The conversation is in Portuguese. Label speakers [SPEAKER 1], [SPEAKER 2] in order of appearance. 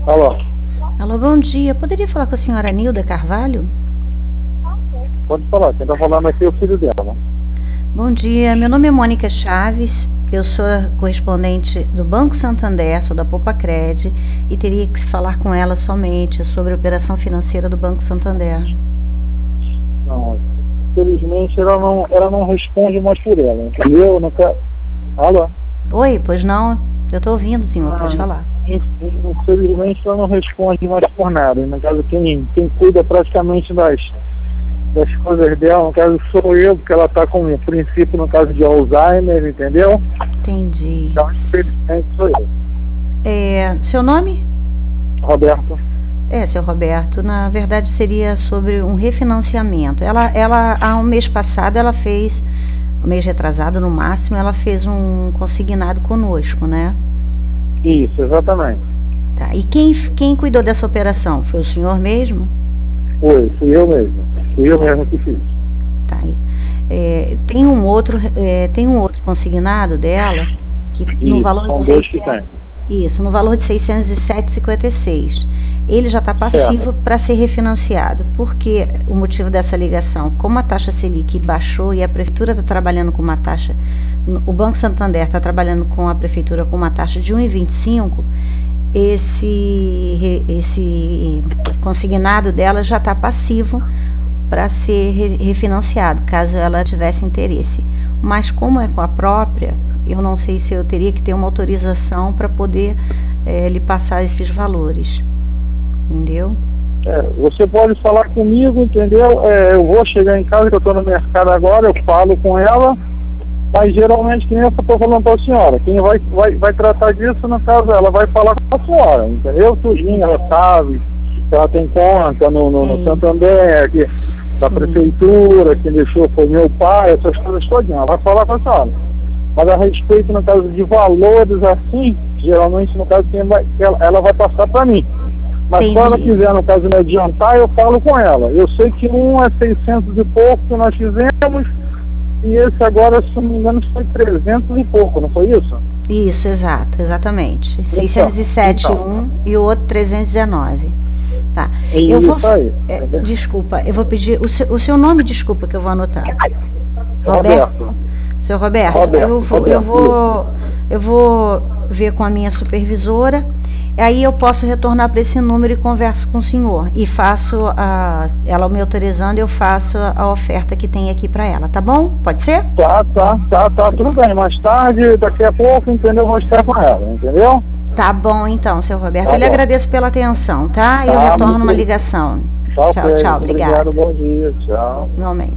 [SPEAKER 1] Alô,
[SPEAKER 2] Alô, bom dia. Poderia falar com a senhora Nilda Carvalho?
[SPEAKER 1] pode falar, quem tá falando aqui é o filho dela.
[SPEAKER 2] Bom dia, meu nome é Mônica Chaves, eu sou a correspondente do Banco Santander, sou da Popacred e teria que falar com ela somente sobre a operação financeira do Banco Santander.
[SPEAKER 1] Não, infelizmente ela não responde mais por ela, entendeu? Alô?
[SPEAKER 2] Oi, pois não? Eu estou ouvindo, senhor, pode falar.
[SPEAKER 1] Infelizmente ela não responde mais por nada. No caso, quem cuida praticamente das coisas dela, no caso sou eu, porque ela está com um princípio, no caso de Alzheimer, entendeu?
[SPEAKER 2] Entendi.
[SPEAKER 1] Então, infelizmente sou eu.
[SPEAKER 2] Seu nome?
[SPEAKER 1] Roberto.
[SPEAKER 2] Seu Roberto, na verdade seria sobre um refinanciamento. Ela há um mês passado, ela fez, um mês retrasado no máximo, ela fez um consignado conosco, né?
[SPEAKER 1] Isso, exatamente.
[SPEAKER 2] Tá. E quem cuidou dessa operação? Foi o senhor mesmo?
[SPEAKER 1] Fui eu mesmo. Fui eu mesmo que fiz.
[SPEAKER 2] Tá. Tem um outro consignado dela que no
[SPEAKER 1] Isso,
[SPEAKER 2] valor
[SPEAKER 1] são
[SPEAKER 2] de
[SPEAKER 1] dois que tem.
[SPEAKER 2] Isso, no valor de 607,56. Ele já está passivo para ser refinanciado. Por que o motivo dessa ligação? Como a taxa Selic baixou e a prefeitura está trabalhando com uma taxa, o Banco Santander está trabalhando com a prefeitura com uma taxa de 1,25, esse consignado dela já está passivo para ser refinanciado, caso ela tivesse interesse. Mas como é com a própria, eu não sei se eu teria que ter uma autorização para poder lhe passar esses valores, entendeu?
[SPEAKER 1] Você pode falar comigo, entendeu? Eu vou chegar em casa, que eu estou no mercado agora, eu falo com ela, mas geralmente quem eu estou falando para a senhora, quem vai tratar disso, no caso, ela vai falar com a senhora, entendeu? Tudinho, ela sabe, que ela tem conta no Santander, que da prefeitura, quem deixou foi meu pai, essas coisas todinhas, ela vai falar com a senhora. Mas a respeito, no caso de valores assim, geralmente, no caso, ela vai passar para mim. Mas se ela quiser, no caso, me adiantar, eu falo com ela. Eu sei que um é 600 e pouco que nós fizemos, e esse agora, se não me engano, foi 300 e pouco, não foi isso?
[SPEAKER 2] Isso, exatamente. 607 um e o outro 319. Tá. Desculpa, eu vou pedir o seu nome, desculpa, que eu vou anotar.
[SPEAKER 1] Roberto.
[SPEAKER 2] Seu Roberto, eu vou ver com a minha supervisora, aí eu posso retornar para esse número e converso com o senhor. E faço, ela me autorizando, eu faço a oferta que tem aqui para ela, tá bom? Pode ser?
[SPEAKER 1] Tá, tudo bem. Mais tarde, daqui a pouco, entendeu? Eu vou estar com ela, entendeu?
[SPEAKER 2] Tá bom então, seu Roberto. Eu lhe agradeço pela atenção, tá? Eu retorno uma ligação. Tchau, obrigada.
[SPEAKER 1] Obrigado, bom dia, tchau.
[SPEAKER 2] Igualmente.